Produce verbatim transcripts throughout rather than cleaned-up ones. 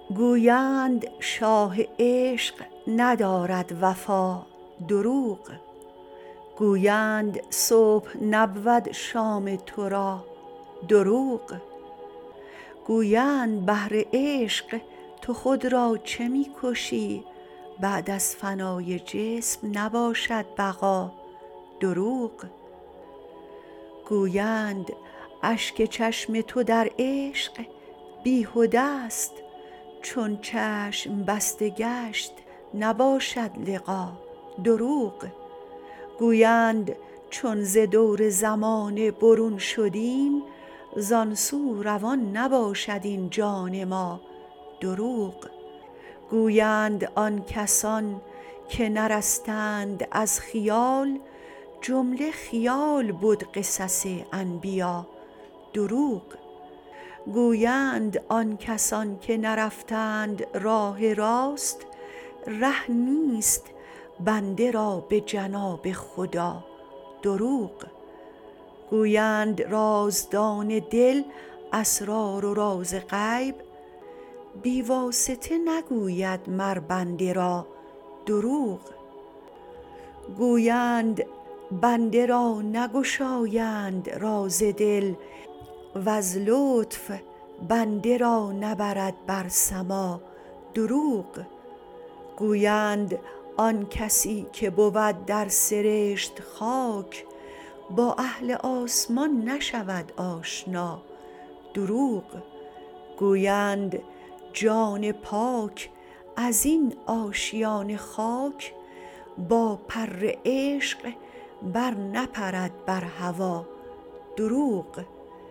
گویند شاه عشق ندارد وفا، دروغ. گویند صبح نبود شام تو را، دروغ. گویند بهر عشق تو خود را چه می کشی، بعد از فنای جسم نباشد بقا، دروغ. گویند اشک چشم تو در عشق بیهده ست، چون چشم بسته گشت نباشد لقا، دروغ. گویند چون ز دور زمانه برون شدیم، زان سو روان نباشد این جان ما، دروغ. گویند آن کسان که نرستند از خیال، جمله خیال بد قصص انبیا، دروغ. گویند آن کسان که نرفتند راه راست، ره نیست بنده را به جناب خدا، دروغ. گویند رازدان دل اسرار و راز غیب، بی واسطه نگوید مر بنده را، دروغ. گویند بنده را نگشایند راز دل، وز لطف بنده را نبرد بر سما، دروغ. گویند آن کسی که بود در سرشت خاک، با اهل آسمان نشود آشنا، دروغ. گویند جان پاک از این آشیان خاک، با پر عشق بر نپرد بر هوا، دروغ.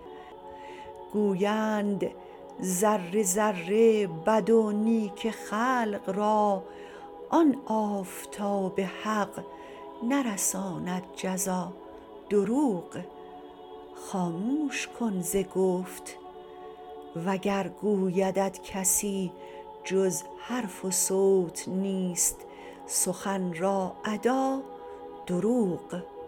گویند ذره ذره بد و نیک خلق را، آن آفتاب حق نرساند جزا، دروغ. خاموش کن ز گفت، وگر گویدت کسی جز حرف و صوت نیست سخن را ادا، دروغ.